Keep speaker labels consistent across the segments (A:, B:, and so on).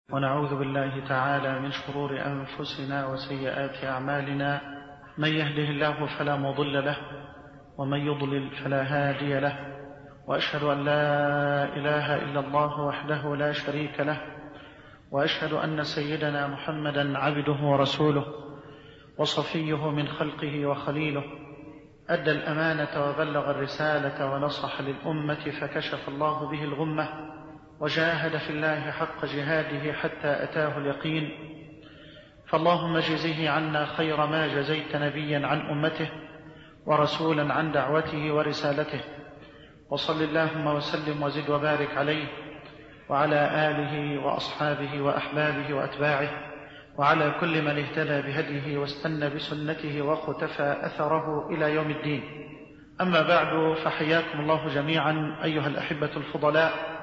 A: ونعوذ بالله تعالى من شرور أنفسنا وسيئات أعمالنا، من يهده الله فلا مضل له ومن يضلل فلا هادي له، وأشهد أن لا إله إلا الله وحده لا شريك له، وأشهد أن سيدنا محمدا عبده ورسوله وصفيه من خلقه وخليله، أدى الأمانة وبلغ الرسالة ونصح للأمة فكشف الله به الغمة، وجاهد في الله حق جهاده حتى أتاه اليقين. فاللهم اجزه عنا خير ما جزيت نبيا عن أمته ورسولا عن دعوته ورسالته، وصل اللهم وسلم وزد وبارك عليه وعلى آله وأصحابه وأحبابه وأتباعه وعلى كل من اهتدى بهديه واستنى بسنته وقتفى أثره إلى يوم الدين. أما بعد، فحياكم الله جميعا أيها الأحبة الفضلاء،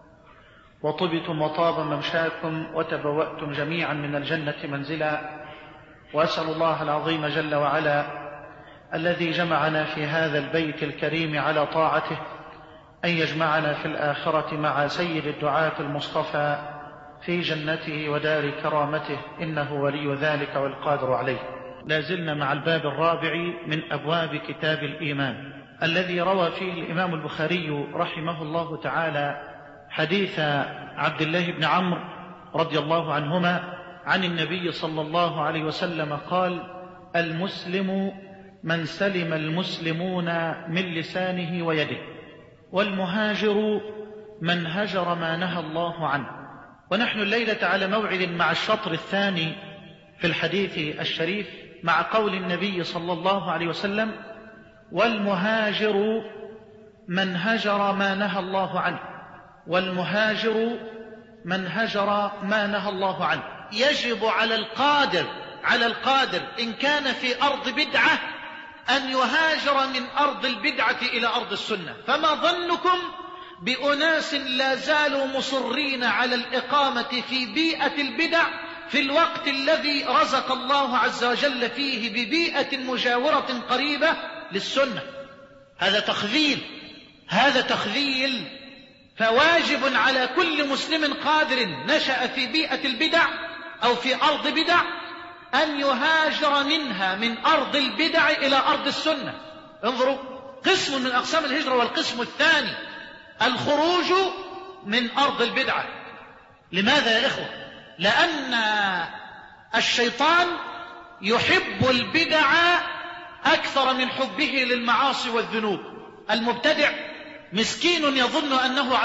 A: وطبتم وطاب ممشاكم وتبوأتم جميعا من الجنة منزلا، وأسأل الله العظيم جل وعلا الذي جمعنا في هذا البيت الكريم على طاعته أن يجمعنا في الآخرة مع سيد الدعاة المصطفى في جنته ودار كرامته، إنه ولي ذلك والقادر عليه. لا زلنا مع الباب الرابع من أبواب كتاب الإيمان، الذي روى فيه الإمام البخاري رحمه الله تعالى حديث عبد الله بن عمرو رضي الله عنهما عن النبي صلى الله عليه وسلم قال: المسلم من سلم المسلمون من لسانه ويده، والمهاجر من هجر ما نهى الله عنه. ونحن الليلة على موعد مع الشطر الثاني في الحديث الشريف، مع قول النبي صلى الله عليه وسلم: والمهاجر من هجر ما نهى الله عنه، والمهاجر من هجر ما نهى الله عنه. يجب على القادر إن كان في أرض بدعة أن يهاجر من أرض البدعة إلى أرض السنة. فما ظنكم بأناس لا زالوا مصرين على الإقامة في بيئة البدع في الوقت الذي رزق الله عز وجل فيه ببيئة مجاورة قريبة للسنة؟ هذا تخذيل. فواجب على كل مسلم قادر نشأ في بيئة البدع أو في أرض بدع أن يهاجر منها، من أرض البدع إلى أرض السنة. انظروا، قسم من أقسام الهجرة، والقسم الثاني الخروج من أرض البدعة. لماذا يا إخوة؟ لأن الشيطان يحب البدع أكثر من حبه للمعاصي والذنوب. المبتدع مسكين يظن أنه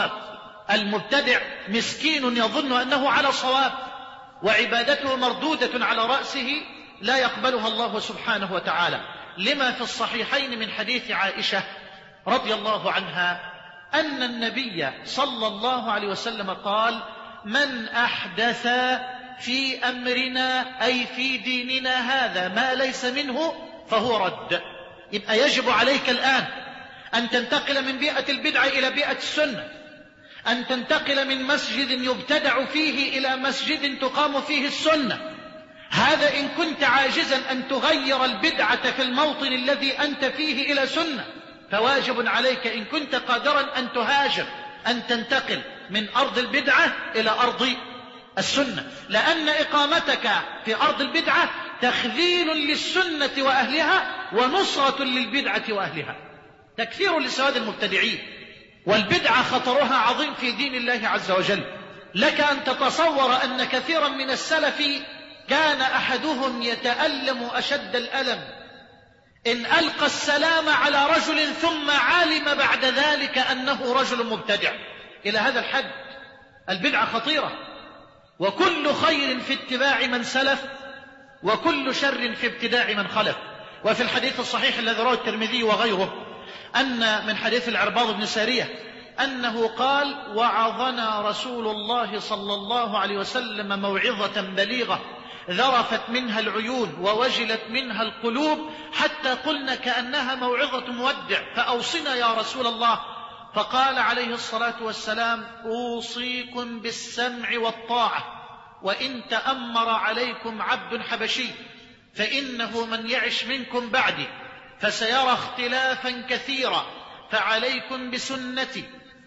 A: على صواب، وعبادته مردودة على رأسه لا يقبلها الله سبحانه وتعالى، لما في الصحيحين من حديث عائشة رضي الله عنها أن النبي صلى الله عليه وسلم قال: من أحدث في أمرنا أي في ديننا هذا ما ليس منه فهو رد. يبقى يجب عليك الآن أن تنتقل من بيئة البدع إلى بيئة السنة، أن تنتقل من مسجد يبتدع فيه إلى مسجد تقام فيه السنة. هذا إن كنت عاجزا أن تغير البدعة في الموطن الذي أنت فيه إلى سنة، فواجب عليك إن كنت قادرا أن تهاجر، أن تنتقل من أرض البدعة إلى أرض السنة، لأن إقامتك في أرض البدعة تخذيل للسنة وأهلها ونصرة للبدعة وأهلها، تكثير لسواد المبتدعين. والبدعة خطرها عظيم في دين الله عز وجل. لك أن تتصور أن كثيرا من السلف كان أحدهم يتألم أشد الألم إن ألقى السلام على رجل ثم علم بعد ذلك أنه رجل مبتدع. إلى هذا الحد البدعة خطيرة، وكل خير في اتباع من سلف، وكل شر في ابتداع من خلف. وفي الحديث الصحيح الذي رواه الترمذي وغيره أن من حديث العرباض بن سارية أنه قال: وعظنا رسول الله صلى الله عليه وسلم موعظة بليغة ذرفت منها العيون ووجلت منها القلوب حتى قلنا كأنها موعظة مودع، فأوصنا يا رسول الله. فقال عليه الصلاة والسلام: أوصيكم بالسمع والطاعة، وإن تأمر عليكم عبد حبشي، فإنه من يعش منكم بعدي فسيرى اختلافا كثيرا، فعليكم بسنتي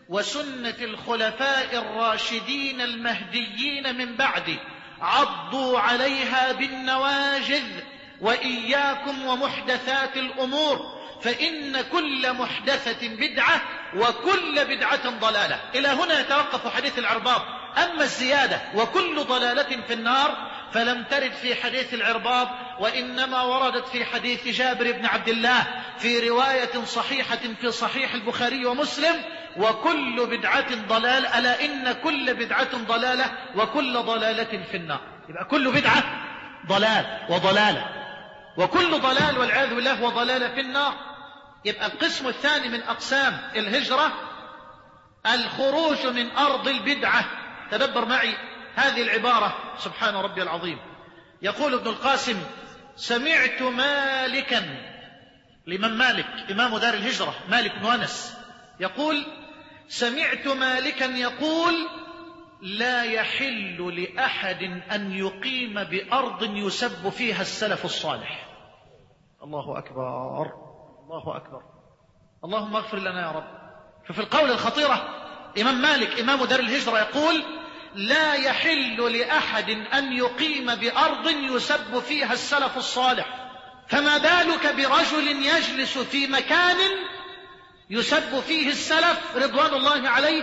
A: وسنة الخلفاء الراشدين المهديين من بعدي عضوا عليها بالنواجذ وإياكم ومحدثات الأمور فإن كل محدثة بدعة وكل بدعة ضلالة. إلى هنا يتوقف حديث العرباض. أما الزيادة وكل ضلالة في النار فلم ترد في حديث العرباض، وإنما وردت في حديث جابر بن عبد الله في رواية صحيحة في صحيح البخاري ومسلم: وكل بدعة ضلال، ألا إن كل بدعة ضلالة وكل ضلالة في النار. يبقى كل بدعة ضلال وضلالة، وكل ضلال والعياذ بالله وضلالة في النار. يبقى القسم الثاني من أقسام الهجرة الخروج من أرض البدعة. تدبر معي هذه العبارة، سبحان ربي العظيم. يقول ابن القاسم: سمعت مالكا، الإمام مالك إمام دار الهجرة مالك بن أنس، يقول: سمعت مالكا يقول: لا يحل لأحد أن يقيم بأرض يسب فيها السلف الصالح. الله أكبر، الله أكبر، اللهم اغفر لنا يا رب. ففي القول الخطيرة إمام مالك إمام دار الهجرة يقول: لا يحل لأحد أن يقيم بأرض يسب فيها السلف الصالح، فما بالك برجل يجلس في مكان يسب فيه السلف رضوان الله عليه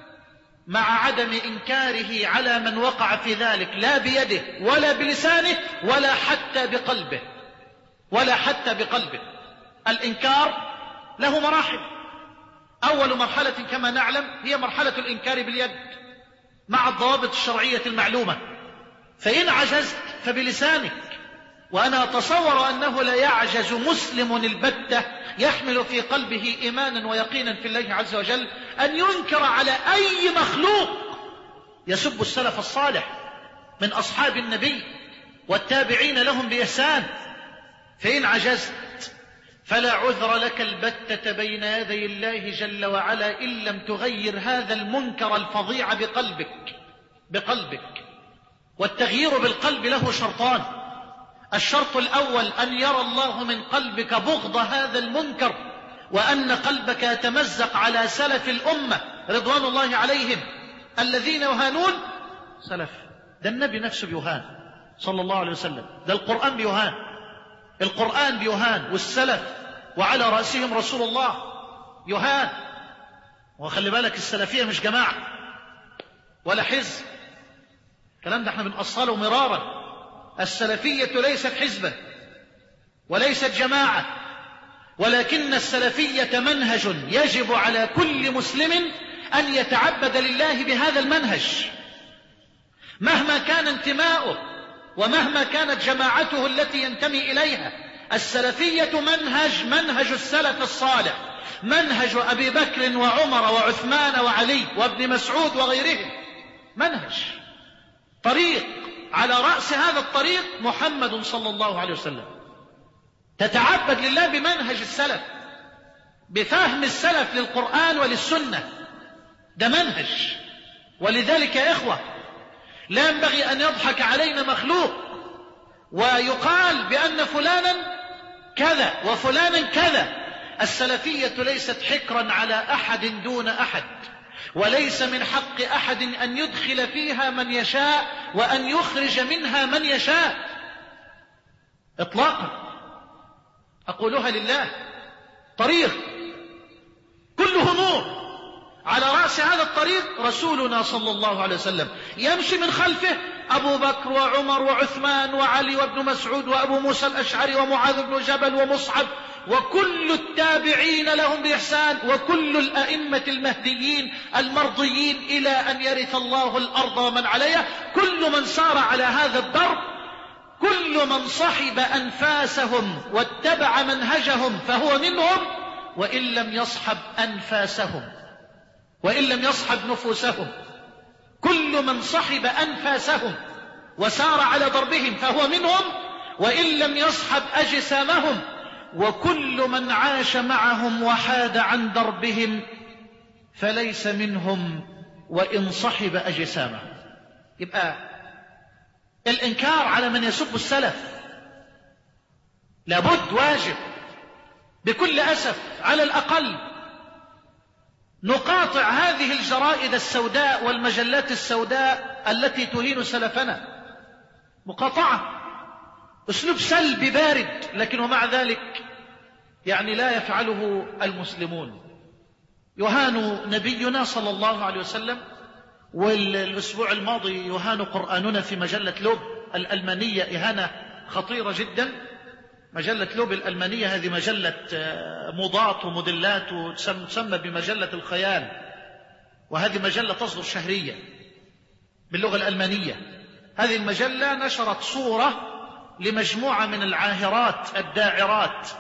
A: مع عدم إنكاره على من وقع في ذلك، لا بيده ولا بلسانه ولا حتى بقلبه، ولا حتى بقلبه. الإنكار له مراحل. أول مرحلة كما نعلم هي مرحلة الإنكار باليد مع الضوابط الشرعية المعلومة، فإن عجزت فبلسانك. وأنا أتصور أنه لا يعجز مسلم البتة يحمل في قلبه إيمانا ويقينا في الله عز وجل أن ينكر على أي مخلوق يسب السلف الصالح من أصحاب النبي والتابعين لهم بإحسان. فإن عجزت فلا عذر لك البتة بين يدي الله جل وعلا إن لم تغير هذا المنكر الفظيع بقلبك. والتغيير بالقلب له شرطان: الشرط الأول أن يرى الله من قلبك بغض هذا المنكر، وأن قلبك يتمزق على سلف الأمة رضوان الله عليهم الذين يهانون سلف. ده النبي نفسه بيهان صلى الله عليه وسلم، ده القرآن بيهان، القرآن بيهان، والسلف وعلى رأسهم رسول الله يهان. وخلي بالك السلفية مش جماعة ولا حزب، الكلام ده احنا بنأصله مرارا. السلفية ليست حزبا وليست جماعة، ولكن السلفية منهج يجب على كل مسلم أن يتعبد لله بهذا المنهج مهما كان انتماؤه ومهما كانت جماعته التي ينتمي إليها. السلفية منهج السلف الصالح، منهج أبي بكر وعمر وعثمان وعلي وابن مسعود وغيرهم، منهج طريق، على رأس هذا الطريق محمد صلى الله عليه وسلم. تتعبد لله بمنهج السلف، بفهم السلف للقرآن وللسنة، ده منهج. ولذلك يا إخوة لا ينبغي أن يضحك علينا مخلوق ويقال بأن فلانا كذا وفلانا كذا. السلفية ليست حكرا على أحد دون أحد، وليس من حق أحد أن يدخل فيها من يشاء وأن يخرج منها من يشاء إطلاقا. أقولها لله، طريق كله نور، على رأس هذا الطريق رسولنا صلى الله عليه وسلم، يمشي من خلفه أبو بكر وعمر وعثمان وعلي وابن مسعود وأبو موسى الأشعري ومعاذ بن جبل ومصعب وكل التابعين لهم بإحسان وكل الأئمة المهديين المرضيين إلى أن يرث الله الأرض ومن عليها. كل من سار على هذا الدرب، كل من صحب أنفاسهم واتبع منهجهم فهو منهم، وإن لم يصحب أنفاسهم وإن لم يصحب نفوسهم. كل من صحب أنفاسهم وسار على ضربهم فهو منهم، وإن لم يصحب أجسامهم. وكل من عاش معهم وحاد عن دربهم فليس منهم وإن صحب أجسامهم. يبقى الإنكار على من يسب السلف لابد، واجب بكل أسف على الأقل. نقاطع هذه الجرائد السوداء والمجلات السوداء التي تهين سلفنا مقاطعة، أسلوب سلبي بارد، لكن ومع ذلك يعني لا يفعله المسلمون. يهان نبينا صلى الله عليه وسلم، والأسبوع الماضي يهان قرآننا في مجلة لوب الألمانية إهانة خطيرة جدا. مجلة لوب الألمانية هذه مجلة موضات وموديلات وتسمى بمجلة الخيال، وهذه مجلة تصدر شهريا باللغة الألمانية. هذه المجلة نشرت صورة لمجموعة من العاهرات الداعرات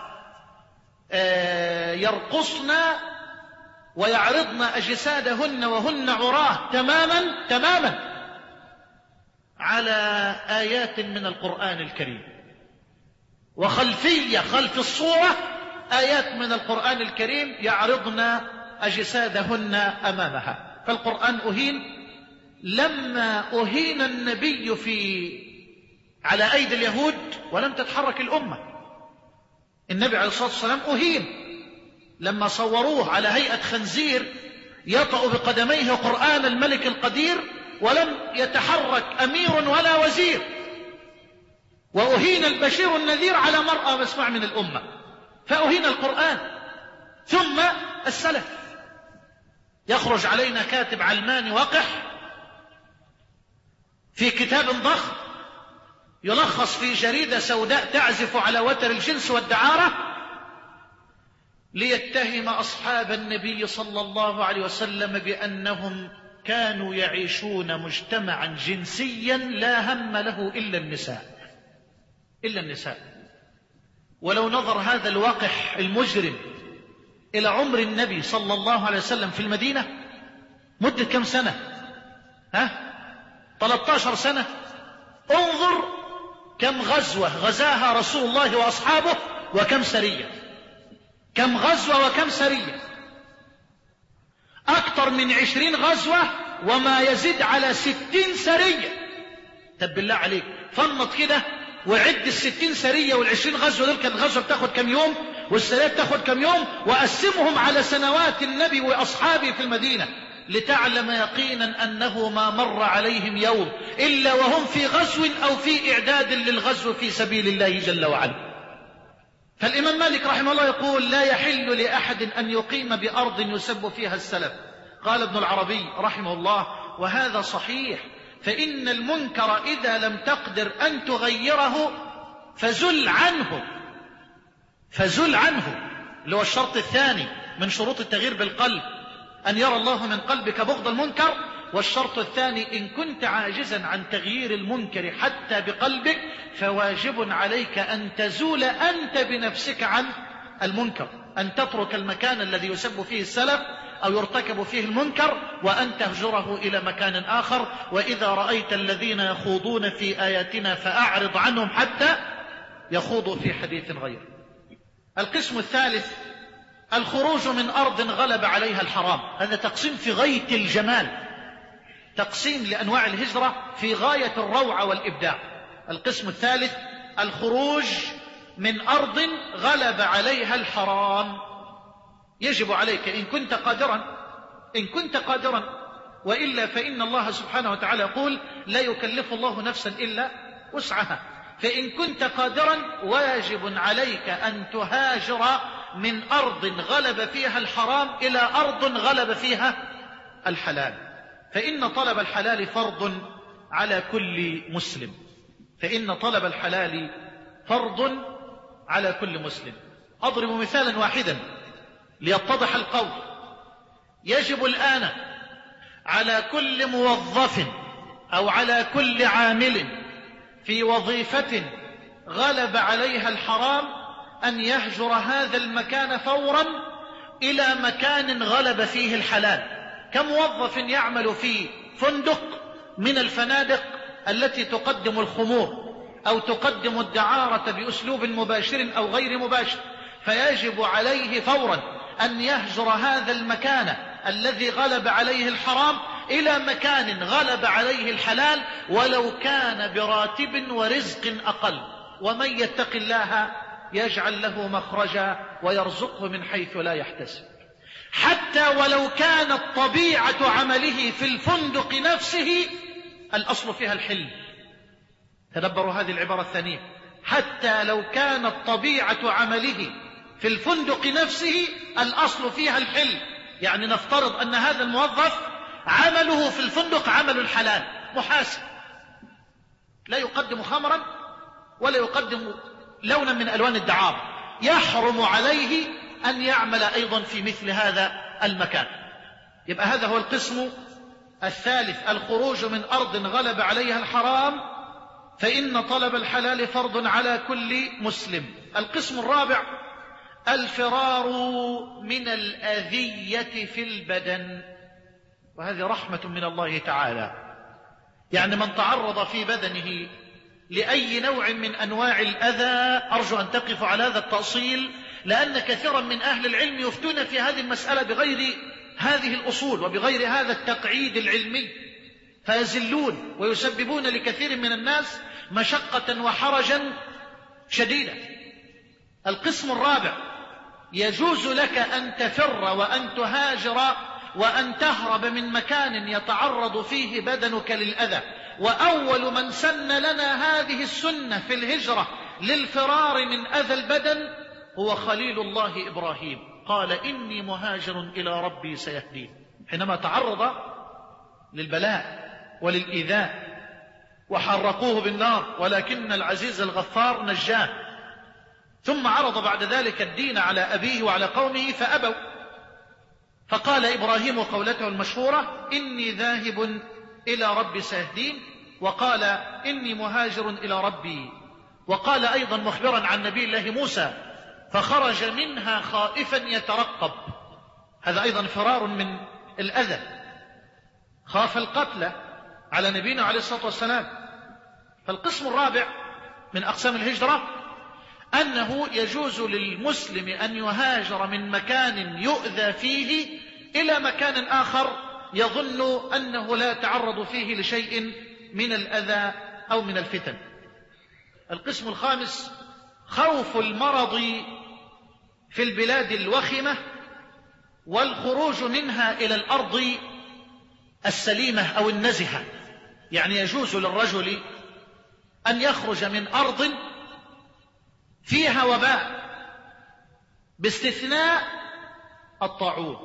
A: يرقصن ويعرضن أجسادهن وهن عراه تماما على آيات من القرآن الكريم، وخلفية خلف الصورة آيات من القرآن الكريم يعرضن أجسادهن أمامها. فالقرآن أهين. لما أهين النبي على أيدي اليهود ولم تتحرك الأمة، النبي عليه الصلاة والسلام أهين لما صوروه على هيئة خنزير يطأ بقدميه قرآن الملك القدير ولم يتحرك أمير ولا وزير، وأهين البشير النذير على مرأى مسمع من الأمة، فأهين القرآن. ثم السلف، يخرج علينا كاتب علماني وقح في كتاب ضخم يلخص في جريدة سوداء تعزف على وتر الجنس والدعارة ليتهم أصحاب النبي صلى الله عليه وسلم بأنهم كانوا يعيشون مجتمعا جنسيا لا هم له إلا النساء. ولو نظر هذا الوقح المجرم إلى عمر النبي صلى الله عليه وسلم في المدينة مدة كم سنة؟ 13 سنة. انظر كم غزوة غزاها رسول الله وأصحابه وكم سرية، كم غزوة وكم سرية، أكثر من 20 غزوة وما يزيد على 60 سرية. طب بالله عليك فنط كده وعد 60 سرية وال20 غزوة دول، كانت الغزوة بتاخد كم يوم والسرية بتاخد كم يوم، وقسمهم على سنوات النبي وأصحابه في المدينة لتعلم يقينا أنه ما مر عليهم يوم إلا وهم في غزو أو في إعداد للغزو في سبيل الله جل وعلا. فالإمام مالك رحمه الله يقول: لا يحل لأحد أن يقيم بأرض يسب فيها السلف. قال ابن العربي رحمه الله: وهذا صحيح، فإن المنكر إذا لم تقدر أن تغيره فزل عنه، اللي هو الشرط الثاني من شروط التغيير بالقلب، أن يرى الله من قلبك بغض المنكر. والشرط الثاني: إن كنت عاجزا عن تغيير المنكر حتى بقلبك فواجب عليك أن تزول أنت بنفسك عن المنكر، أن تترك المكان الذي يسب فيه السلف أو يرتكب فيه المنكر وأن تهجره إلى مكان آخر. وإذا رأيت الذين يخوضون في آياتنا فأعرض عنهم حتى يخوضوا في حديث غيره. القسم الثالث: الخروج من أرض غلب عليها الحرام. هذا تقسيم في غاية الجمال، تقسيم لأنواع الهجرة في غاية الروعة والإبداع. القسم الثالث: الخروج من أرض غلب عليها الحرام. يجب عليك إن كنت قادرا، وإلا فإن الله سبحانه وتعالى يقول: لا يكلف الله نفسا إلا وسعها. فإن كنت قادرا واجب عليك أن تهاجر من أرض غلب فيها الحرام إلى أرض غلب فيها الحلال، فإن طلب الحلال فرض على كل مسلم، أضرب مثالا واحدا ليتضح القول. يجب الآن على كل موظف أو على كل عامل في وظيفة غلب عليها الحرام أن يهجر هذا المكان فورا إلى مكان غلب فيه الحلال. كموظف يعمل في فندق من الفنادق التي تقدم الخمور أو تقدم الدعارة بأسلوب مباشر أو غير مباشر، فيجب عليه فورا أن يهجر هذا المكان الذي غلب عليه الحرام إلى مكان غلب عليه الحلال، ولو كان براتب ورزق أقل. ومن يتق الله يجعل له مخرجا ويرزقه من حيث لا يحتسب. حتى ولو كانت طبيعة عمله في الفندق نفسه الأصل فيها الحل. تدبروا هذه العبارة الثانية، حتى لو كانت طبيعة عمله في الفندق نفسه الأصل فيها الحل. يعني نفترض أن هذا الموظف عمله في الفندق عمل الحلال، محاسب، لا يقدم خمرا ولا يقدم لونا من ألوان الدعارة، يحرم عليه أن يعمل أيضا في مثل هذا المكان. يبقى هذا هو القسم الثالث، الخروج من أرض غلب عليها الحرام، فإن طلب الحلال فرض على كل مسلم. القسم الرابع، الفرار من الأذية في البدن، وهذه رحمة من الله تعالى. يعني من تعرض في بدنه لأي نوع من أنواع الأذى، أرجو أن تقف على هذا التأصيل، لأن كثيرا من أهل العلم يفتون في هذه المسألة بغير هذه الأصول وبغير هذا التقعيد العلمي، فيزلون ويسببون لكثير من الناس مشقة وحرجا شديدا. القسم الرابع، يجوز لك أن تفر وأن تهاجر وأن تهرب من مكان يتعرض فيه بدنك للأذى. وأول من سن لنا هذه السنة في الهجرة للفرار من أذى البدن هو خليل الله إبراهيم، قال إني مهاجر إلى ربي سيهدين، حينما تعرض للبلاء وللإيذاء وحرقوه بالنار، ولكن العزيز الغفار نجاه، ثم عرض بعد ذلك الدين على أبيه وعلى قومه فأبوا، فقال إبراهيم قولته المشهورة إني ذاهب إلى ربي سيهدين، وقال إني مهاجر إلى ربي، وقال أيضا مخبرا عن نبي الله موسى فخرج منها خائفا يترقب، هذا أيضا فرار من الأذى، خاف القتل على نبينا عليه الصلاة والسلام. فالقسم الرابع من أقسام الهجرة أنه يجوز للمسلم أن يهاجر من مكان يؤذى فيه إلى مكان آخر يظن أنه لا يتعرض فيه لشيء من الأذى أو من الفتن. القسم الخامس، خوف المرض في البلاد الوخمة والخروج منها إلى الأرض السليمة أو النزهة. يعني يجوز للرجل أن يخرج من أرض فيها وباء باستثناء الطاعون،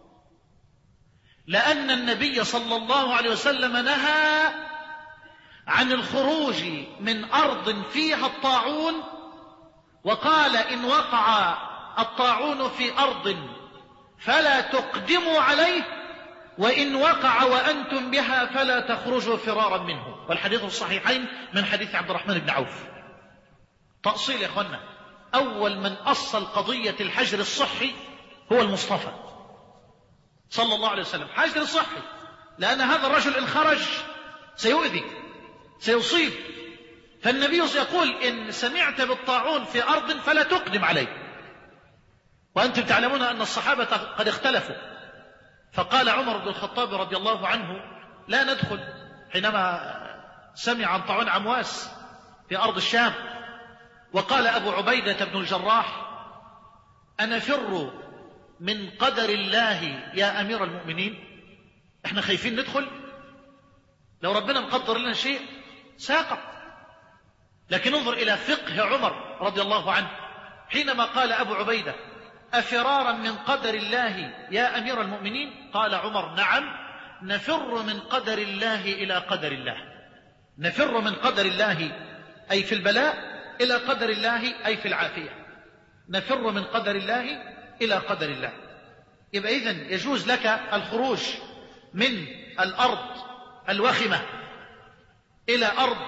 A: لأن النبي صلى الله عليه وسلم نهى عن الخروج من أرض فيها الطاعون، وقال إن وقع الطاعون في أرض فلا تقدموا عليه، وإن وقع وأنتم بها فلا تخرجوا فرارا منه. والحديث الصحيحين من حديث عبد الرحمن بن عوف. تأصيل يا أخوانا، أول من أصل قضية الحجر الصحي هو المصطفى صلى الله عليه وسلم، حجر صحي، لأن هذا الرجل إن خرج سيؤذي سيصيب، فالنبي يقول إن سمعت بالطاعون في أرض فلا تقدم عليه. وأنتم تعلمون أن الصحابة قد اختلفوا، فقال عمر بن الخطاب رضي الله عنه لا ندخل حينما سمع عن طاعون عمواس في أرض الشام، وقال أبو عبيدة بن الجراح أنفر من قدر الله يا أمير المؤمنين، احنا خايفين ندخل، لو ربنا مقدر لنا شيء ساقط. لكن انظر إلى فقه عمر رضي الله عنه حينما قال أبو عبيدة أفرارا من قدر الله يا أمير المؤمنين، قال عمر نعم، نفر من قدر الله إلى قدر الله، نفر من قدر الله أي في البلاء إلى قدر الله أي في العافية، نفر من قدر الله إلى قدر الله. يبقى إذن يجوز لك الخروج من الأرض الوخمة إلى أرض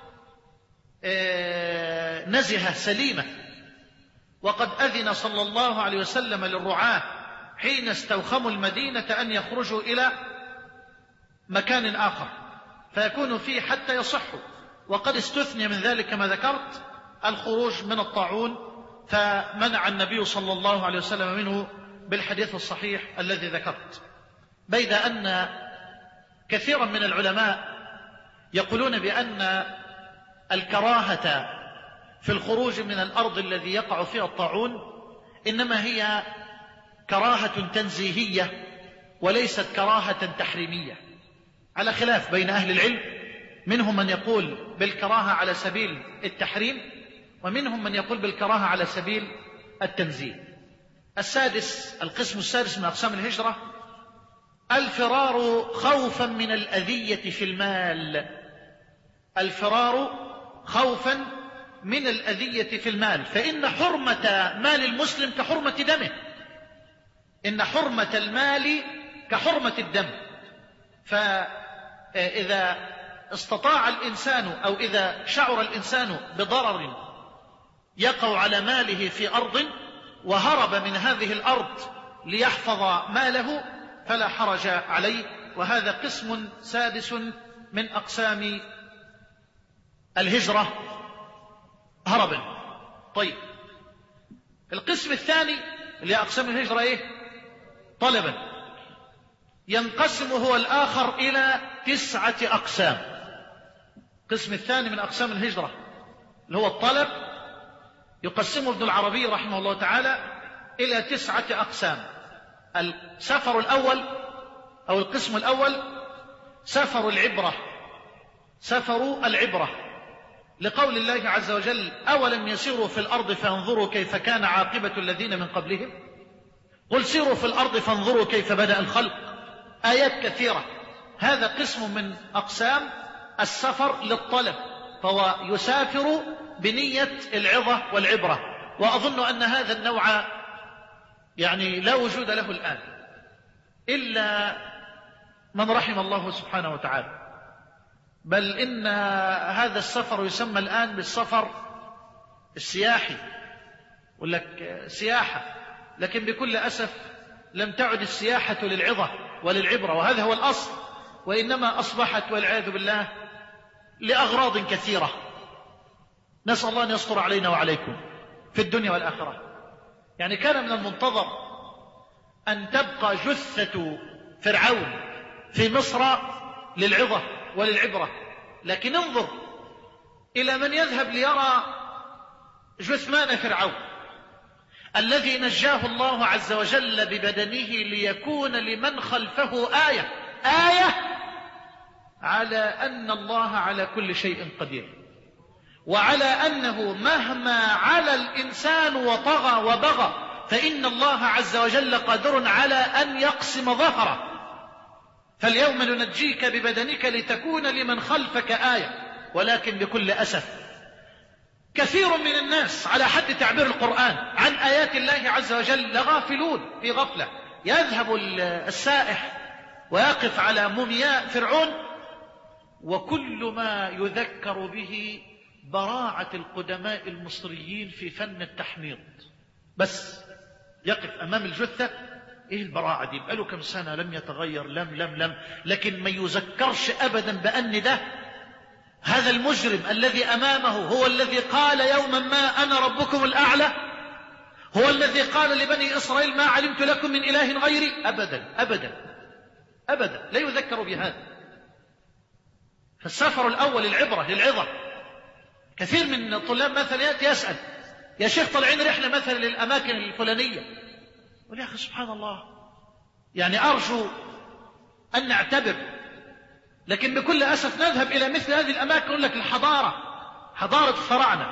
A: نزهة سليمة. وقد أذن صلى الله عليه وسلم للرعاة حين استوخموا المدينة أن يخرجوا إلى مكان آخر فيكونوا فيه حتى يصحوا، وقد استثني من ذلك ما ذكرت الخروج من الطاعون، فمنع النبي صلى الله عليه وسلم منه بالحديث الصحيح الذي ذكرت. بيد أن كثيرا من العلماء يقولون بأن الكراهة في الخروج من الأرض الذي يقع فيها الطاعون إنما هي كراهة تنزيهية وليست كراهة تحريمية، على خلاف بين أهل العلم، منهم من يقول بالكراهة على سبيل التحريم، ومنهم من يقول بالكراهة على سبيل التنزيه. القسم السادس من أقسام الهجرة: الفرار خوفا من الأذية في المال. الفرار خوفا من الأذية في المال، فإن حرمة مال المسلم كحرمة دمه، إن حرمة المال كحرمة الدم. فإذا استطاع الإنسان أو إذا شعر الإنسان بضرر يقع على ماله في أرض وهرب من هذه الأرض ليحفظ ماله فلا حرج عليه، وهذا قسم سادس من أقسام الهجرة هربا. طيب، القسم الثاني لأقسام الهجرة إيه؟ طلبا. ينقسم هو الآخر إلى 9 أقسام. القسم الثاني من أقسام الهجرة اللي هو الطلب يقسمه ابن العربي رحمه الله تعالى إلى 9 أقسام. السفر الأول أو القسم الأول سفر العبرة. سفر العبرة لقول الله عز وجل: أولم يسيروا في الأرض فانظروا كيف كان عاقبة الذين من قبلهم قل سيروا في الأرض فانظروا كيف بدأ الخلق. آيات كثيرة. هذا قسم من أقسام السفر للطلب، فهو يسافر بنية العظة والعبرة، وأظن أن هذا النوع يعني لا وجود له الآن إلا من رحم الله سبحانه وتعالى، بل إن هذا السفر يسمى الآن بالسفر السياحي، يقول لك سياحة، لكن بكل أسف لم تعد السياحة للعظة وللعبرة، وهذا هو الأصل، وإنما أصبحت والعياذ بالله لأغراض كثيرة. نسأل الله أن يستر علينا وعليكم في الدنيا والآخرة. يعني كان من المنتظر أن تبقى جثة فرعون في مصر للعظة وللعبرة، لكن انظر إلى من يذهب ليرى جثمان فرعون الذي نجاه الله عز وجل ببدنه ليكون لمن خلفه آية على أن الله على كل شيء قدير، وعلى أنه مهما على الإنسان وطغى وبغى فإن الله عز وجل قادر على أن يقسم ظهره. فاليوم ننجيك ببدنك لتكون لمن خلفك آية. ولكن بكل أسف كثير من الناس على حد تعبير القرآن عن آيات الله عز وجل لغافلون في غفلة. يذهب السائح ويقف على مومياء فرعون، وكل ما يذكر به براعة القدماء المصريين في فن التحنيط، بس يقف أمام الجثة، إيه البراعة دي؟ بقاله كم سنة لم يتغير، لم لكن ما يذكرش أبدا بأن ده هذا المجرم الذي أمامه هو الذي قال يوما ما أنا ربكم الأعلى، هو الذي قال لبني إسرائيل ما علمت لكم من إله غيري. أبدا لا يذكر بهذا. فالسفر الأول العبرة للعظة. كثير من الطلاب مثلا يأتي يسأل: يا شيخ طالعين رحلة مثلا للأماكن الفلانية، يقول يا أخي سبحان الله، يعني أرجو أن نعتبر، لكن بكل أسف نذهب إلى مثل هذه الأماكن يقول لك الحضارة، حضارة الفراعنة،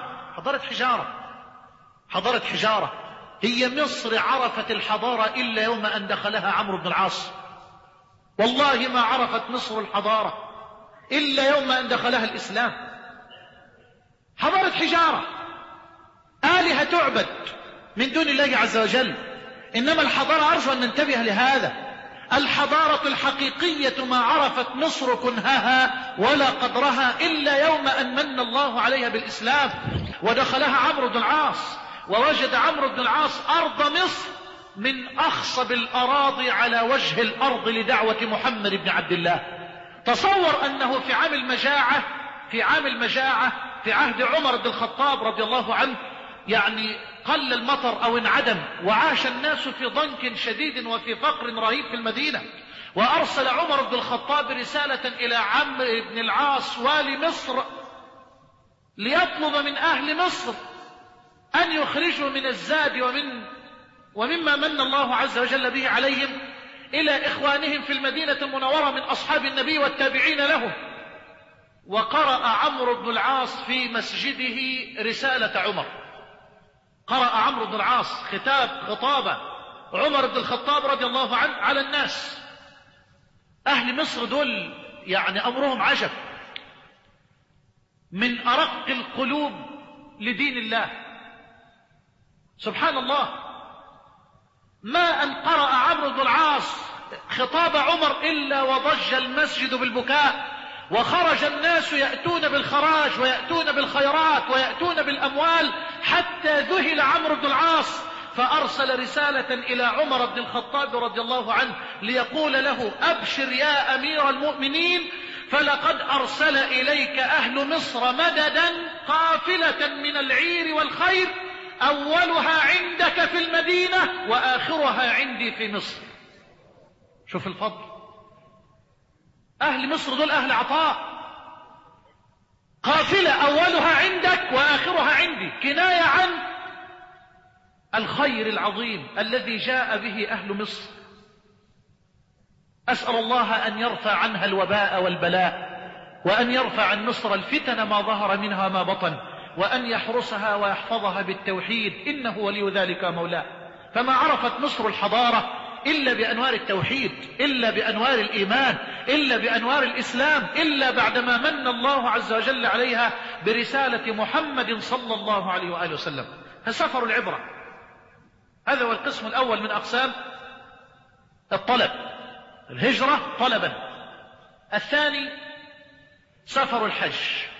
A: حضارة حجارة. هي مصر عرفت الحضارة إلا يوم أن دخلها عمرو بن العاص. والله ما عرفت مصر الحضارة إلا يوم أن دخلها الإسلام. حضارة حجارة، آلهة تعبد من دون الله عز وجل. إنما الحضارة أرجو أن ننتبه لهذا، الحضارة الحقيقية ما عرفت مصر كنهها ولا قدرها إلا يوم أن من الله عليها بالإسلام ودخلها عمرو بن العاص، ووجد عمرو بن العاص أرض مصر من أخصب الأراضي على وجه الأرض لدعوة محمد بن عبد الله. تصور أنه في عام المجاعة في عهد عمر بن الخطاب رضي الله عنه، يعني قل المطر أو انعدم، وعاش الناس في ضنك شديد وفي فقر رهيب في المدينة، وأرسل عمر بن الخطاب رسالة إلى عمرو بن العاص والي مصر ليطلب من أهل مصر أن يخرجوا من الزاد ومن ومما من الله عز وجل به عليهم إلى إخوانهم في المدينة المنورة من أصحاب النبي والتابعين له. وقرأ عمرو بن العاص في مسجده رسالة عمر. قرأ عمرو بن العاص خطابة عمر بن الخطاب رضي الله عنه على الناس. أهل مصر دول يعني أمرهم عجب، من أرق القلوب لدين الله. سبحان الله، ما أن قرأ عمرو بن العاص خطاب عمر إلا وضج المسجد بالبكاء، وخرج الناس يأتون بالخراج ويأتون بالخيرات ويأتون بالأموال، حتى ذهل عمرو بن العاص فأرسل رسالة إلى عمر بن الخطاب رضي الله عنه ليقول له: أبشر يا أمير المؤمنين، فلقد أرسل إليك أهل مصر مددا قافلة من العير والخير، أولها عندك في المدينة وآخرها عندي في مصر. شوف الفضل، أهل مصر دول أهل عطاء. قافلة أولها عندك وآخرها عندي، كناية عن الخير العظيم الذي جاء به أهل مصر. أسأل الله أن يرفع عنها الوباء والبلاء، وأن يرفع عن مصر الفتن ما ظهر منها ما بطن، وأن يحرسها ويحفظها بالتوحيد، إنه ولي ذلك مولاه. فما عرفت مصر الحضارة إلا بأنوار التوحيد، إلا بأنوار الإيمان، إلا بأنوار الإسلام، إلا بعدما من الله عز وجل عليها برسالة محمد صلى الله عليه وآله وسلم. فسفر العبرة، هذا هو القسم الأول من أقسام الطلب، الهجرة طلبا. الثاني سفر الحج.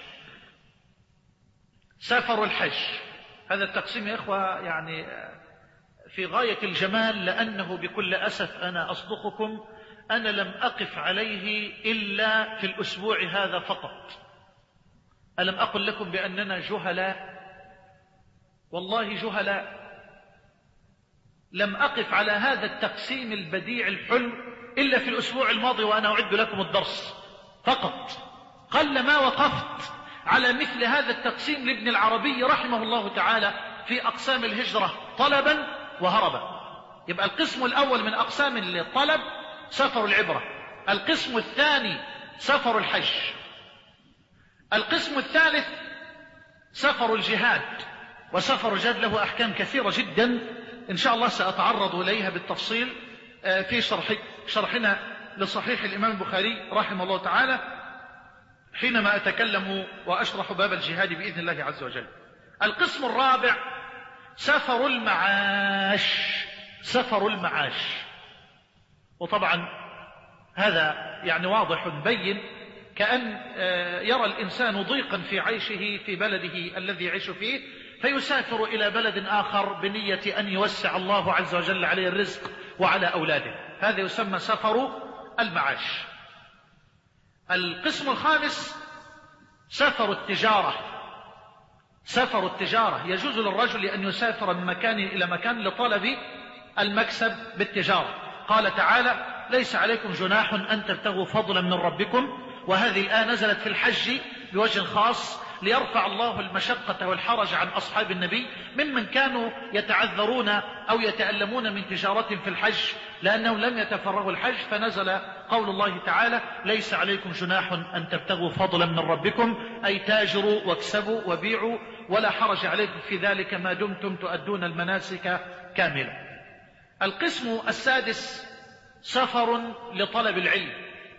A: سفر الحج هذا التقسيم يا إخوة يعني في غاية الجمال، لأنه بكل أسف أنا أصدقكم أنا لم أقف عليه إلا في الأسبوع هذا فقط. ألم أقل لكم بأننا جهلاء؟ والله جهلاء. لم أقف على هذا التقسيم البديع الحلو إلا في الأسبوع الماضي وأنا أعد لكم الدرس فقط. قل ما وقفت على مثل هذا التقسيم لابن العربي رحمه الله تعالى في أقسام الهجرة طلبا وهربا. يبقى القسم الأول من أقسام الطلب سفر العبرة، القسم الثاني سفر الحج، القسم الثالث سفر الجهاد. وسفر الجهاد له أحكام كثيرة جدا إن شاء الله سأتعرض إليها بالتفصيل في شرحنا لصحيح الإمام البخاري رحمه الله تعالى حينما أتكلم وأشرح باب الجهاد بإذن الله عز وجل. القسم الرابع سفر المعاش. سفر المعاش، وطبعا هذا يعني واضح بين، كأن يرى الإنسان ضيقا في عيشه في بلده الذي يعيش فيه فيسافر إلى بلد آخر بنية أن يوسع الله عز وجل عليه الرزق وعلى أولاده. هذا يسمى سفر المعاش. القسم الخامس سفر التجارة. سفر التجارة يجوز للرجل أن يسافر من مكان إلى مكان لطلب المكسب بالتجارة. قال تعالى: ليس عليكم جناح أن تبتغوا فضلا من ربكم. وهذه الآية نزلت في الحج بوجه خاص ليرفع الله المشقة والحرج عن أصحاب النبي ممن كانوا يتعذرون أو يتألمون من تجارة في الحج لأنهم لم يتفرغوا الحج، فنزل قول الله تعالى: ليس عليكم جناح أن تبتغوا فضلا من ربكم، أي تاجروا واكسبوا وبيعوا ولا حرج عليكم في ذلك ما دمتم تؤدون المناسك كاملة. القسم السادس سفر لطلب العلم.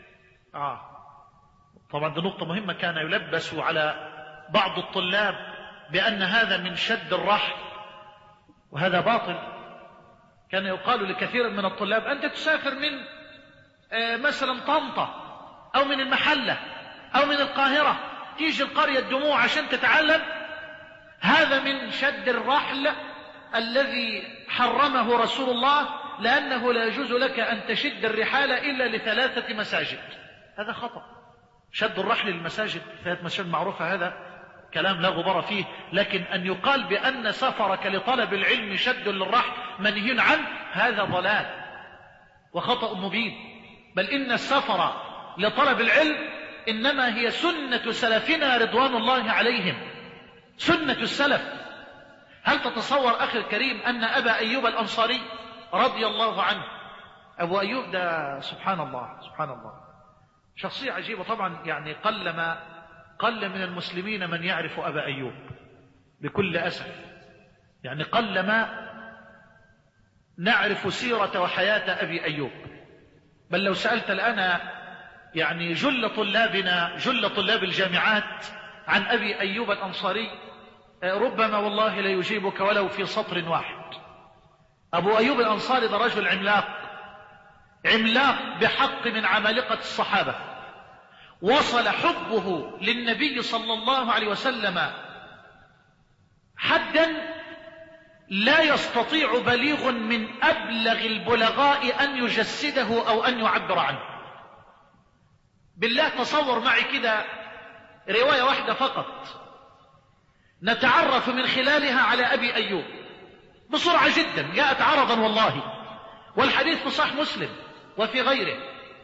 A: طبعا دي نقطة مهمة، كان يلبس على بعض الطلاب بأن هذا من شد الرحل، وهذا باطل. كان يقال لكثير من الطلاب: أنت تسافر من مثلا طنطا أو من المحلة أو من القاهرة تيجي القرية الدموع عشان تتعلم. هذا من شد الرحل الذي حرمه رسول الله، لأنه لا يجوز لك أن تشد الرحال إلا ل3 مساجد. هذا خطأ. شد الرحل للمساجد، 3 مساجد معروفة، هذا كلام لا غبار فيه. لكن أن يقال بأن سفرك لطلب العلم شد للرحل منهي عنه، هذا ضلال وخطأ مبين. بل إن السفر لطلب العلم إنما هي سنة سلفنا رضوان الله عليهم، سنة السلف. هل تتصور أخي الكريم أن أبا أيوب الأنصاري رضي الله عنه، أبو أيوب ده سبحان الله سبحان الله شخصية عجيبة طبعا، يعني قل من المسلمين من يعرف أبا أيوب بكل أسف، يعني قلما نعرف سيرة وحياة أبي أيوب. بل لو سألت الآن يعني جل طلاب الجامعات عن أبي أيوب الأنصاري ربما والله لا يجيبك ولو في سطر واحد. أبو أيوب الأنصاري ده رجل عملاق بحق من عمالقة الصحابة، وصل حبه للنبي صلى الله عليه وسلم حدا لا يستطيع بليغ من أبلغ البلغاء أن يجسده أو أن يعبر عنه. بالله تصور معي كده رواية واحدة فقط نتعرف من خلالها على أبي أيوب بسرعة جدا، جاءت عرضا والله، والحديث في صحيح مسلم وفي غيره.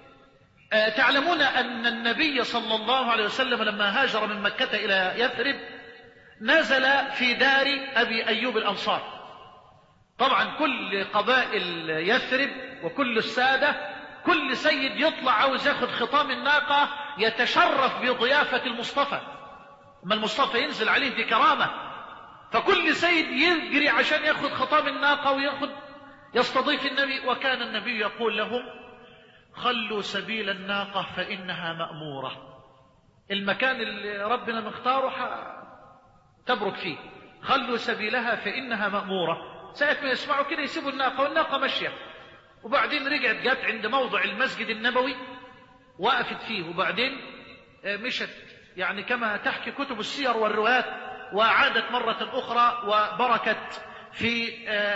A: تعلمون أن النبي صلى الله عليه وسلم لما هاجر من مكة إلى يثرب نزل في دار أبي أيوب الأنصار. طبعا كل قبائل يثرب وكل السادة، كل سيد يطلع عاوز ياخد خطام الناقة يتشرف بضيافة المصطفى، اما المصطفى ينزل عليه بكرامة، فكل سيد يجري عشان ياخد خطام الناقة يستضيف النبي. وكان النبي يقول لهم خلوا سبيل الناقة فإنها مأمورة، المكان اللي ربنا مختاره تبرك فيه، خلوا سبيلها فإنها مأمورة. ساعة ما يسمعوا كده يسيبوا الناقة والناقة ماشية، وبعدين رجعت جت عند موضع المسجد النبوي وقفت فيه، وبعدين مشت يعني كما تحكي كتب السير والروايات، وعادت مرة أخرى وبركت في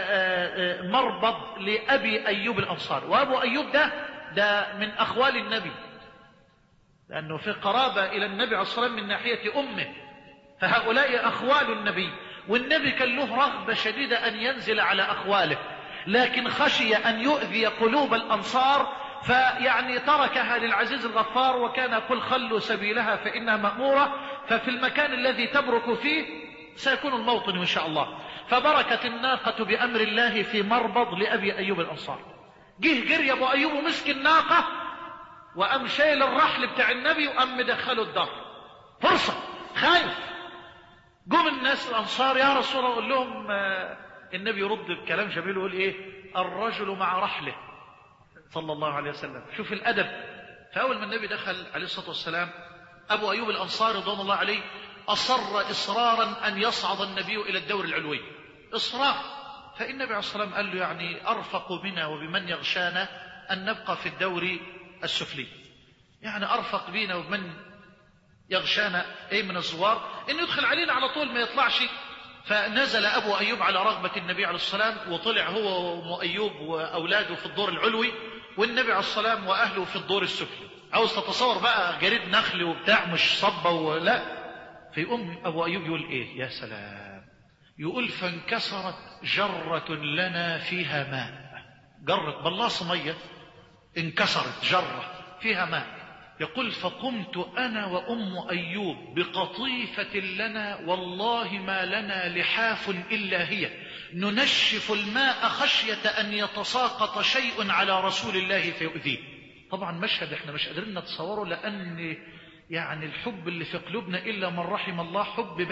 A: مربض لأبي أيوب الأنصاري. وأبو أيوب ده من أخوال النبي، لأنه في قرابة إلى النبي عليه الصلاة والسلام من ناحية أمه، فهؤلاء أخوال النبي، والنبي كان له رغبة شديدة أن ينزل على أخواله، لكن خشي أن يؤذي قلوب الأنصار فيعني تركها للعزيز الغفار، وكان قل خلوا سبيلها فإنها مأمورة، ففي المكان الذي تبرك فيه سيكون الموطن إن شاء الله. فبركت الناقة بأمر الله في مربض لأبي أيوب الأنصار. جري أبو أيوب ومسك الناقة وأم شايل الرحل بتاع النبي وأم مدخله الدار، فرصة خايف. قوم الناس الأنصار يا رسول الله، قول لهم النبي يرد بكلام جميل ويقول إيه؟ الرجل مع رحله صلى الله عليه وسلم. شوف الأدب. فأول ما النبي دخل عليه الصلاة والسلام أبو أيوب الأنصاري رضوان الله عليه أصر إصرارا أن يصعد النبي إلى الدور العلوي، إصرار. فالنبي عليه الصلاة والسلام قال له يعني أرفق بنا وبمن يغشانا أن نبقى في الدور السفلي، يعني أرفق بنا وبمن يغشانا أي من الزوار إنه يدخل علينا على طول ما يطلعش. فنزل أبو أيوب على رغبة النبي عليه الصلاة والسلام، وطلع هو وأم أيوب وأولاده في الدور العلوي، والنبي عليه الصلاة والسلام وأهله في الدور السفلي. عاوز تتصور بقى جريد نخل وبتاع مش صبة ولا. في أبو أيوب يقول إيه؟ يا سلام، يقول فانكسرت جرة لنا فيها ماء، جرة بلاص مية انكسرت جرة فيها ماء. يقول فقمت أنا وأم أيوب بقطيفة لنا والله ما لنا لحاف إلا هي ننشف الماء خشية أن يتساقط شيء على رسول الله فيؤذيه. طبعا مشهد احنا مش قادرين نتصوره، لأن يعني الحب اللي في قلوبنا إلا من رحم الله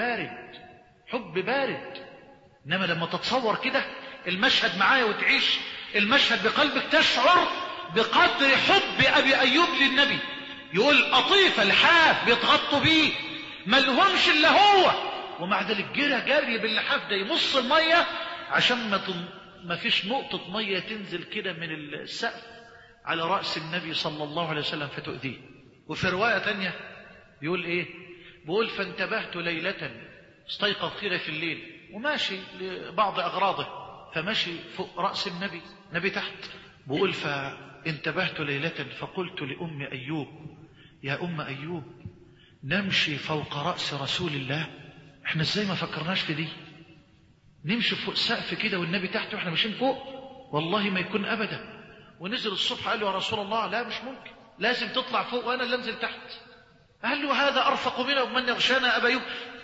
A: حب بارد. إنما لما تتصور كده المشهد معايا وتعيش المشهد بقلبك تشعر بقدر حب أبي أيوب للنبي. يقول قطيفة لحاف بيتغطوا بيه ما لهمش إلا هو، ومع ذلك جري باللحاف ده يمص المية عشان ما فيش نقطة مية تنزل كده من السقف على رأس النبي صلى الله عليه وسلم فتؤذيه. وفي رواية تانية بيقول ايه؟ بيقول فانتبهت ليلة، استيقظ كده في الليل وماشي لبعض أغراضه، فماشي فوق رأس النبي تحت. بيقول فانتبهت ليلة فقلت لأم أيوب يا أم أيوب نمشي فوق رأس رسول الله؟ احنا ازاي ما فكرناش في دي؟ نمشي فوق سقف كده والنبي تحت واحنا ماشيين فوق؟ والله ما يكون أبدا. ونزل الصبح قال له يا رسول الله لا مش ممكن، لازم تطلع فوق وانا اللي انزل تحت. قال له هذا أرفق منا ومن يغشانا أبا أيوب.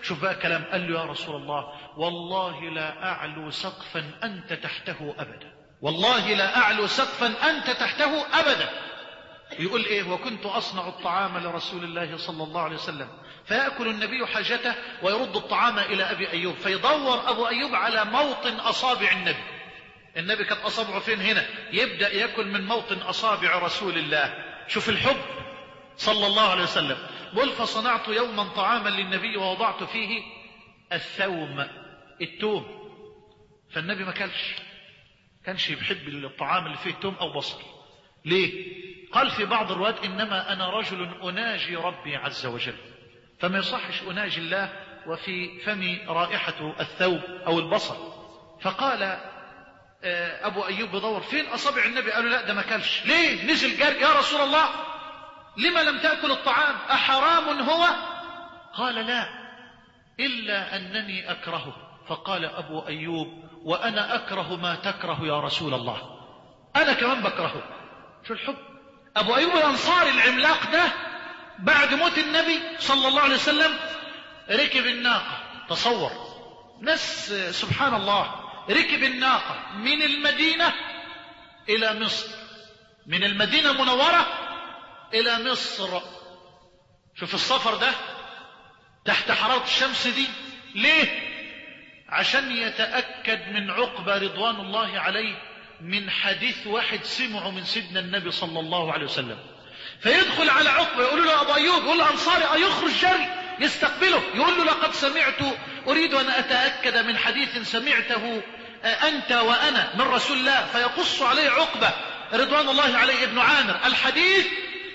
A: شوف بقى كلام، قال له: يا رسول الله والله لا أعلو سقفا أنت تحته أبدا، والله لا أعلو سقفا أنت تحته أبدا. يقول إيه؟ وكنت أصنع الطعام لرسول الله صلى الله عليه وسلم فيأكل النبي حاجته ويرد الطعام إلى أبي أيوب، فيدور أبو أيوب على موطن أصابع النبي. النبي كانت أصابعه فين؟ هنا. يبدأ يأكل من موطن أصابع رسول الله. شوف الحب صلى الله عليه وسلم. قل: فصنعت يوما طعاما للنبي ووضعت فيه الثوم، التوم. فالنبي ما كانش يحب الطعام اللي فيه توم أو بصل. ليه؟ قال في بعض الروايات: إنما أنا رجل أناجي ربي عز وجل، فما يصحش أناجي الله وفي فمي رائحة الثوم أو البصل. فقال أبو أيوب بدور فين أصابع النبي؟ قالوا: لا ده ما كلش. ليه؟ نزل جار: يا رسول الله لما لم تأكل الطعام؟ أحرام هو؟ قال: لا، إلا أنني أكرهه. فقال أبو أيوب: وأنا أكره ما تكره يا رسول الله، أنا كمان بكرهه. شو الحب! أبو أيوب الأنصاري العملاق ده بعد موت النبي صلى الله عليه وسلم ركب الناقة. تصور ناس سبحان الله، ركب الناقة من المدينة إلى مصر، من المدينة المنورة إلى مصر. شوف السفر ده تحت حرارة الشمس دي. ليه؟ عشان يتأكد من عقبة رضوان الله عليه من حديث واحد سمعه من سيدنا النبي صلى الله عليه وسلم. فيدخل على عقبة يقول له: أبو أيوب، يقول الأنصاري: أيخرج جري يستقبله. يقول له: لقد سمعت، أريد أن أتأكد من حديث سمعته أنت وأنا من رسول الله. فيقص عليه عقبة رضوان الله عليه ابن عامر الحديث،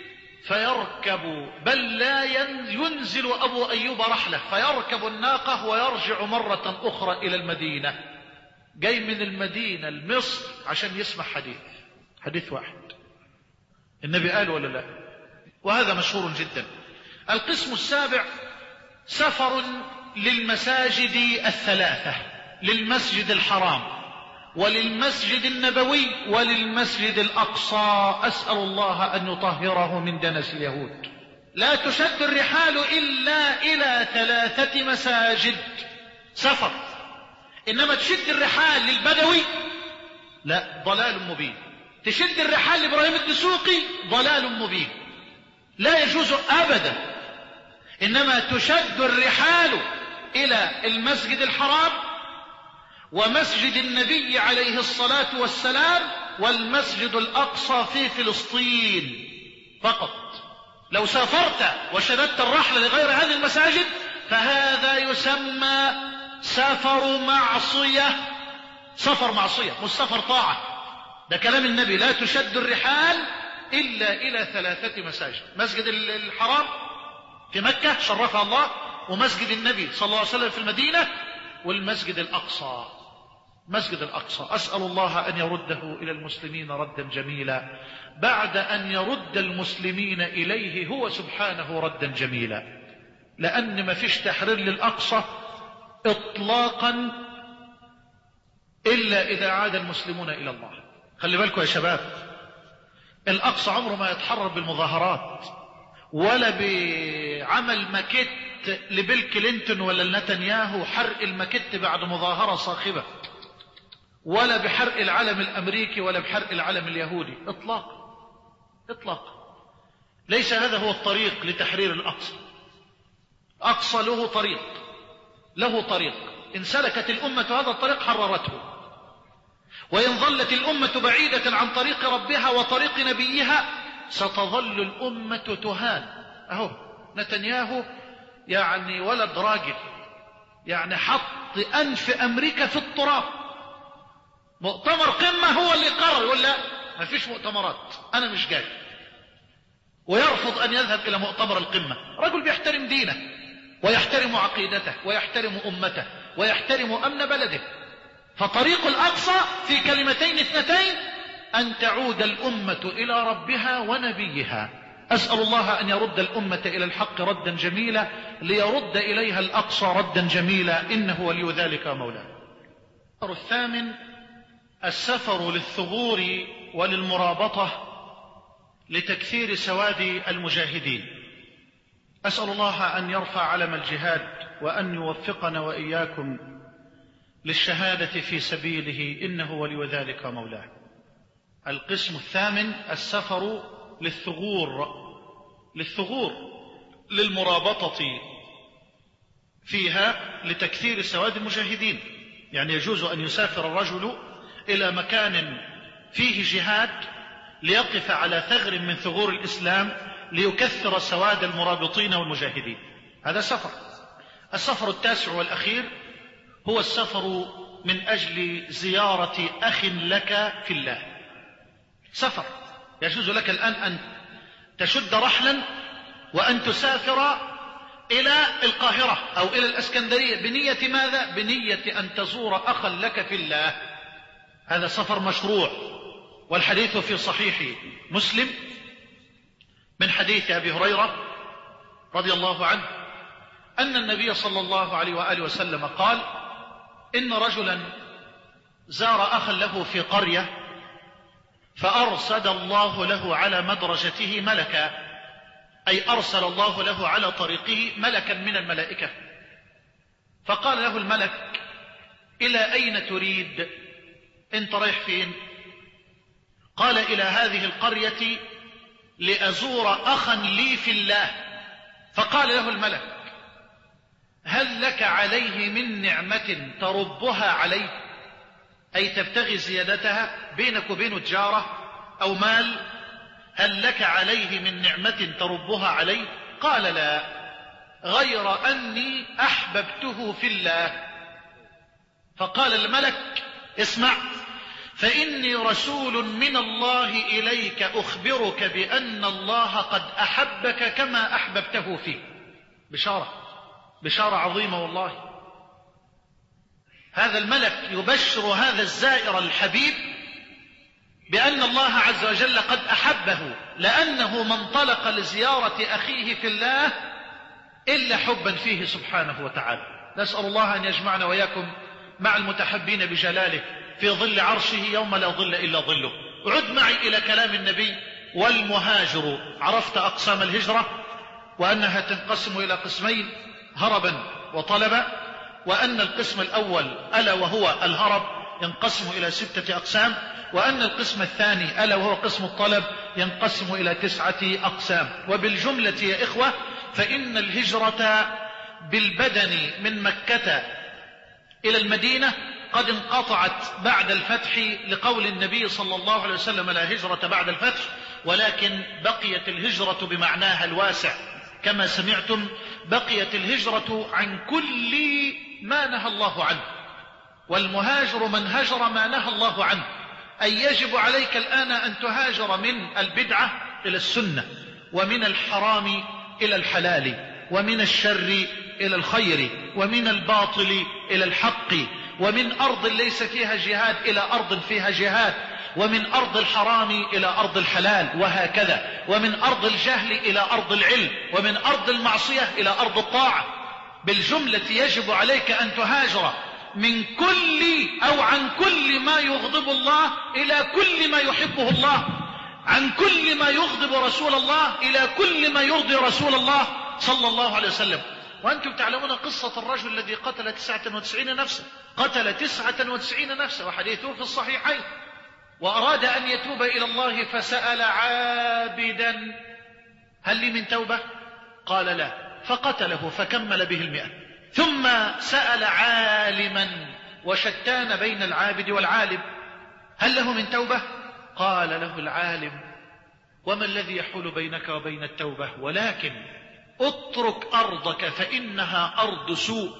A: فيركب، بل لا ينزل أبو أيوب رحله، فيركب الناقة ويرجع مرة أخرى إلى المدينة. جاي من المدينة لمصر عشان يسمع حديث واحد. النبي قال ولا لا؟ وهذا مشهور جدا. القسم السابع: سفر للمساجد الثلاثة، للمسجد الحرام وللمسجد النبوي وللمسجد الأقصى. أسأل الله أن يطهره من دنس اليهود. لا تشد الرحال إلا إلى 3 مساجد. سفر. إنما تشد الرحال للبدوي لا، ضلال مبين. تشد الرحال لإبراهيم الدسوقي ضلال مبين، لا يجوز أبدا. إنما تشد الرحال إلى المسجد الحرام ومسجد النبي عليه الصلاة والسلام والمسجد الأقصى في فلسطين فقط. لو سافرت وشددت الرحل لغير هذه المساجد فهذا يسمى سفر معصية. سفر معصية مش سفر طاعة. ده كلام النبي: لا تشد الرحال إلا إلى 3 مساجد: مسجد الحرام في مكة شرفها الله، ومسجد النبي صلى الله عليه وسلم في المدينة، والمسجد الأقصى. مسجد الأقصى أسأل الله أن يرده إلى المسلمين ردا جميلا، بعد أن يرد المسلمين إليه هو سبحانه ردا جميلا. لأن ما فيش تحرير للأقصى إطلاقا إلا إذا عاد المسلمون إلى الله. خلي بالكم يا شباب، الأقصى عمره ما يتحرر بالمظاهرات ولا بعمل ماكيت لبيل كلينتون ولا نتنياهو، حرق الماكيت بعد مظاهرة صاخبة، ولا بحرق العلم الأمريكي ولا بحرق العلم اليهودي إطلاقا. ليس هذا هو الطريق لتحرير الأقصى. أقصى له طريق، إن سلكت الأمة هذا الطريق حررته، وإن ظلت الأمة بعيدة عن طريق ربها وطريق نبيها ستظل الأمة تهان. أهو نتنياهو يعني ولد راجل، يعني حط أنف أمريكا في التراب. مؤتمر قمة هو اللي قرر يقول: لا ما فيش مؤتمرات، أنا مش جاي، ويرفض أن يذهب إلى مؤتمر القمة. رجل بيحترم دينه ويحترم عقيدته ويحترم أمته ويحترم أمن بلده. فطريق الأقصى في كلمتين 2: أن تعود الأمة إلى ربها ونبيها. أسأل الله أن يرد الأمة إلى الحق ردا جميلا، ليرد إليها الأقصى ردا جميلا، إنه ولي ذلك مولاه. الأمر الثامن: السفر للثغور وللمرابطة لتكثير سواد المجاهدين. أسأل الله أن يرفع علم الجهاد وأن يوفقنا وإياكم للشهادة في سبيله، إنه ولي ذلك مولاه. القسم الثامن: السفر للثغور للمرابطة فيها لتكثير سواد المجاهدين. يعني يجوز أن يسافر الرجل إلى مكان فيه جهاد ليقف على ثغر من ثغور الإسلام ليكثر سواد المرابطين والمجاهدين. هذا سفر. السفر التاسع والأخير هو السفر من أجل زيارة أخ لك في الله. سفر يجوز لك الآن أن تشد رحلا وأن تسافر إلى القاهرة أو إلى الإسكندرية بنية ماذا؟ بنية أن تزور أخا لك في الله. هذا سفر مشروع. والحديث في صحيح مسلم من حديث أبي هريرة رضي الله عنه أن النبي صلى الله عليه وآله وسلم قال: إن رجلا زار أخا له في قرية فأرسل الله له على مدرجته ملكا، أي أرسل الله له على طريقه ملكا من الملائكة. فقال له الملك: إلى أين تريد؟ أنت رايح فين؟ قال: إلى هذه القرية لأزور أخا لي في الله. فقال له الملك: هل لك عليه من نعمة تربها عليه، أي تبتغي زيادتها بينك وبينه تجارة أو مال؟ هل لك عليه من نعمة تربها عليه؟ قال: لا، غير أني أحببته في الله. فقال الملك: اسمع، فإني رسول من الله إليك أخبرك بأن الله قد أحبك كما أحببته فيه. بشارة عظيمة والله. هذا الملك يبشر هذا الزائر الحبيب بأن الله عز وجل قد أحبه، لأنه ما انطلق لزيارة أخيه في الله إلا حبا فيه سبحانه وتعالى. نسأل الله أن يجمعنا وإياكم مع المتحبين بجلاله في ظل عرشه يوم لا ظل إلا ظله. عد معي إلى كلام النبي: والمهاجر. عرفت أقسام الهجرة وأنها تنقسم إلى قسمين: هربا وطلبا، وأن القسم الأول ألا وهو الهرب ينقسم إلى 6 أقسام، وأن القسم الثاني ألا وهو قسم الطلب ينقسم إلى 9 أقسام. وبالجملة يا إخوة فإن الهجرة بالبدن من مكة إلى المدينة قد انقطعت بعد الفتح، لقول النبي صلى الله عليه وسلم: لا هجرة بعد الفتح، ولكن بقيت الهجرة بمعناها الواسع كما سمعتم. بقيت الهجرة عن كل ما نهى الله عنه، والمهاجر من هجر ما نهى الله عنه. أي يجب عليك الآن أن تهاجر من البدعة إلى السنة، ومن الحرام إلى الحلال، ومن الشر إلى الخير، ومن الباطل إلى الحق، ومن أرض ليس فيها جهاد إلى أرض فيها جهاد، ومن أرض الحرام إلى أرض الحلال، وهكذا، ومن أرض الجهل إلى أرض العلم، ومن أرض المعصية إلى أرض الطاعة. بالجملة يجب عليك أن تهاجر من كل أو عن كل ما يغضب الله إلى كل ما يحبه الله، عن كل ما يغضب رسول الله إلى كل ما يرضي رسول الله صلى الله عليه وسلم. وأنتم تعلمون قصة الرجل الذي قتل 99 نفسا، قتل 99 نفسا، وحديثه في الصحيحين، وأراد أن يتوب إلى الله فسأل عابدا: هل لي من توبة؟ قال: لا، فقتله فكمل به 100. ثم سأل عالما، وشتان بين العابد والعالم: هل له من توبة؟ قال له العالم: وما الذي يحول بينك وبين التوبة؟ ولكن اترك أرضك فإنها أرض سوء،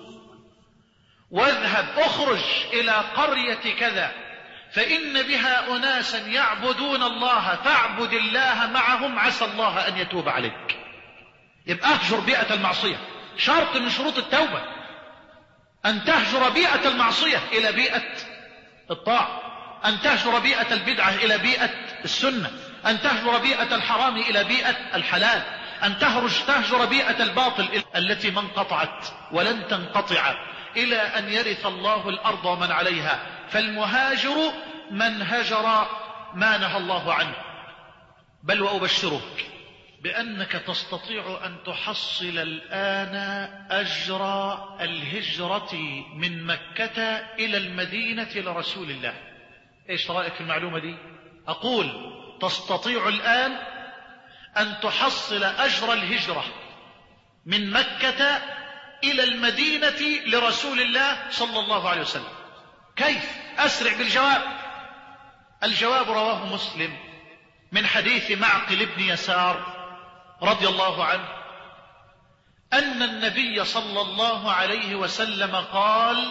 A: واذهب اخرج إلى قرية كذا فإن بها أناسا يعبدون الله فاعبد الله معهم عسى الله أن يتوب عليك. يبقى اهجر بيئة المعصية. شرط من شروط التوبة أن تهجر بيئة المعصية إلى بيئة الطاعة، أن تهجر بيئة البدعة إلى بيئة السنة، أن تهجر بيئة الحرام إلى بيئة الحلال، أن تهجر بيئة الباطل التي ما انقطعت ولن تنقطع إلى أن يرث الله الأرض ومن عليها. فالمهاجر من هجر ما نهى الله عنه. بل وأبشرك بأنك تستطيع أن تحصل الآن أجر الهجرة من مكة إلى المدينة لرسول الله. إيش رأيك في المعلومة دي؟ أقول تستطيع الآن أن تحصل أجر الهجرة من مكة إلى المدينة لرسول الله صلى الله عليه وسلم. كيف؟ أسرع بالجواب. الجواب رواه مسلم من حديث معقل بن يسار رضي الله عنه أن النبي صلى الله عليه وسلم قال: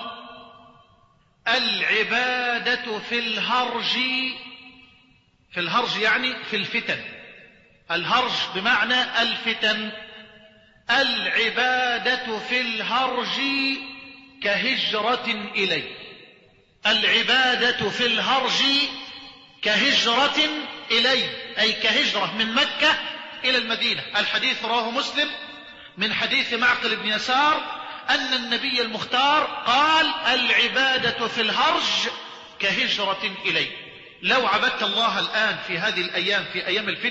A: العبادة في الهرج يعني في الفتن. الهرج بمعنى الفتن. العبادة في الهرج كهجرة إلي. العبادة في الهرج كهجرة إلي، أي كهجرة من مكة إلى المدينة. الحديث رواه مسلم من حديث معقل بن يسار أن النبي المختار قال: العبادة في الهرج كهجرة إلي. لو عبدت الله الآن في هذه الأيام، في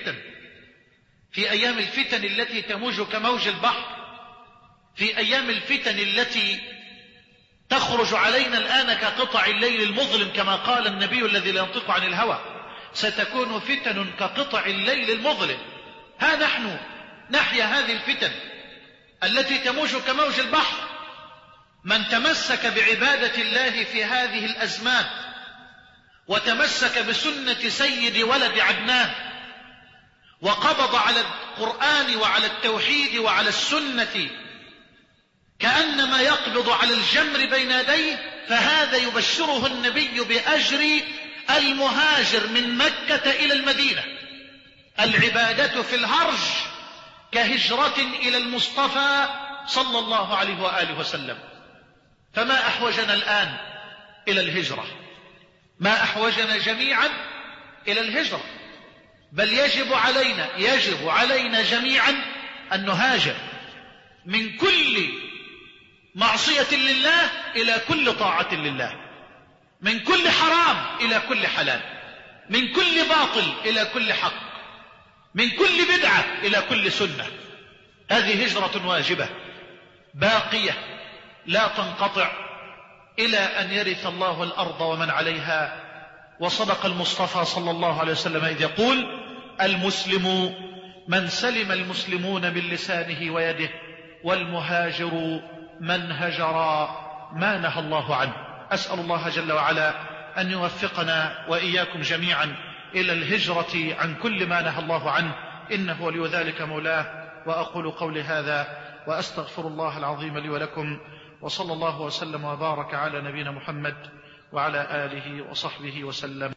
A: أيام الفتن التي تموج كموج البحر، في أيام الفتن التي تخرج علينا الآن كقطع الليل المظلم، كما قال النبي الذي لا ينطق عن الهوى: ستكون فتن كقطع الليل المظلم. ها نحن نحيا هذه الفتن التي تموج كموج البحر. من تمسك بعبادة الله في هذه الأزمان وتمسك بسنة سيد ولد عدنان وقبض على القرآن وعلى التوحيد وعلى السنة كأنما يقبض على الجمر بين يديه، فهذا يبشره النبي بأجر المهاجر من مكة إلى المدينة. العبادة في الهرج كهجرة إلى المصطفى صلى الله عليه وآله وسلم. فما أحوجنا الآن إلى الهجرة؟ ما أحوجنا جميعا إلى الهجرة، بل يجب علينا جميعا أن نهاجر من كل معصية لله إلى كل طاعة لله، من كل حرام إلى كل حلال، من كل باطل إلى كل حق، من كل بدعة إلى كل سنة. هذه هجرة واجبة باقية لا تنقطع إلى أن يرث الله الأرض ومن عليها. وصدق المصطفى صلى الله عليه وسلم إذ يقول: المسلم من سلم المسلمون من لسانه ويده، والمهاجر من هجر ما نهى الله عنه. أسأل الله جل وعلا أن يوفقنا وإياكم جميعا إلى الهجرة عن كل ما نهى الله عنه، إنه ولي ذلك مولاه. وأقول قولي هذا وأستغفر الله العظيم لي ولكم، وصلى الله وسلم وبارك على نبينا محمد وعلى آله وصحبه وسلم.